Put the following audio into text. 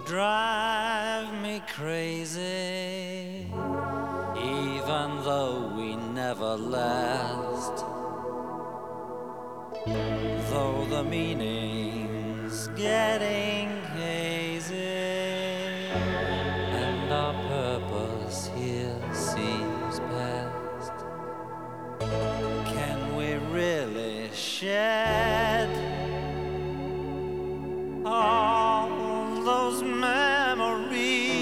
drive me crazy, even though we never last. Though the meaning's getting